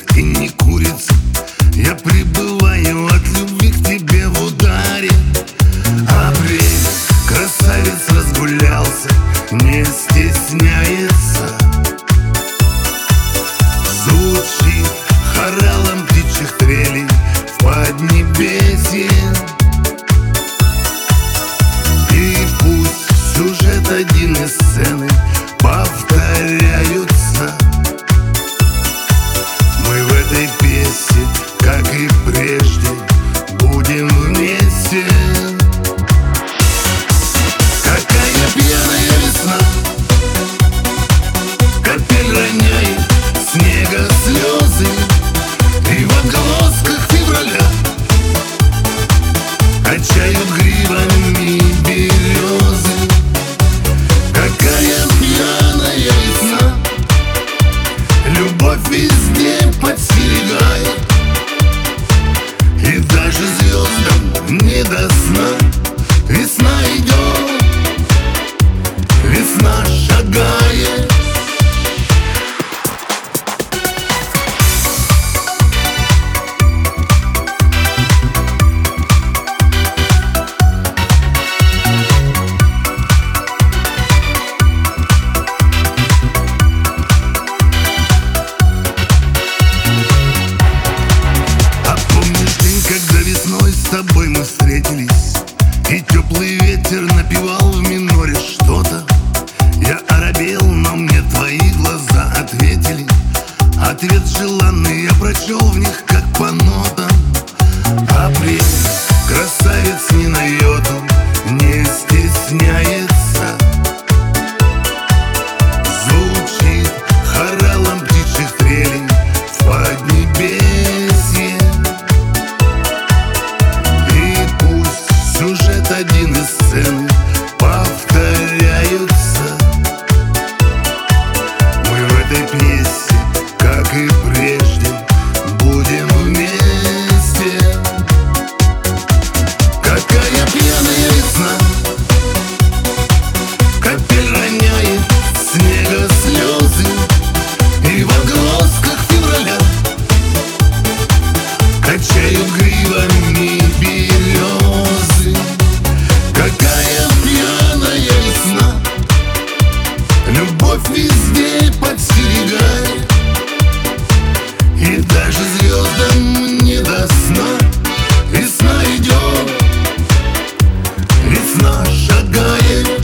и не курица. Я пребываю от любви к тебе в ударе. Апрель, красавец разгулялся, не стесняется. Звучит хоралом птичьих трелей в поднебесье. И пусть сюжет один и сцены повторяются, мы в этой песне, как и прежде, будем вместе. Какая пьяная весна, капель роняет снега слезы, и в отголосках февраля качают гривами березы. Какая пьяная весна, любовь везде подстерегает, и даже звездам не до сна. Весна идет, весна шагает. Когда весной с тобой мы встретились, и теплый ветер напевал в миноре что-то, я оробел, но мне твои глаза ответили. Ответ желанный я прочел в них, как по нотам. Апрель, красавец ни на йоту не стесняется. Звучит хоралом птичьих трелей в поднебесье. Сюжет один из сцены повторяются, мы в этой песне, как и прежде, будем вместе. Какая пьяная весна, капель роняет снега слезы, и в отголосках февраля качают гривами березы. Какая пьяная весна, любовь везде подстерегает, и даже звездам не до сна. Весна идет, весна шагает.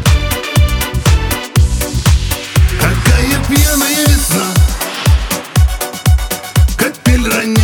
Какая пьяная весна, капель роняет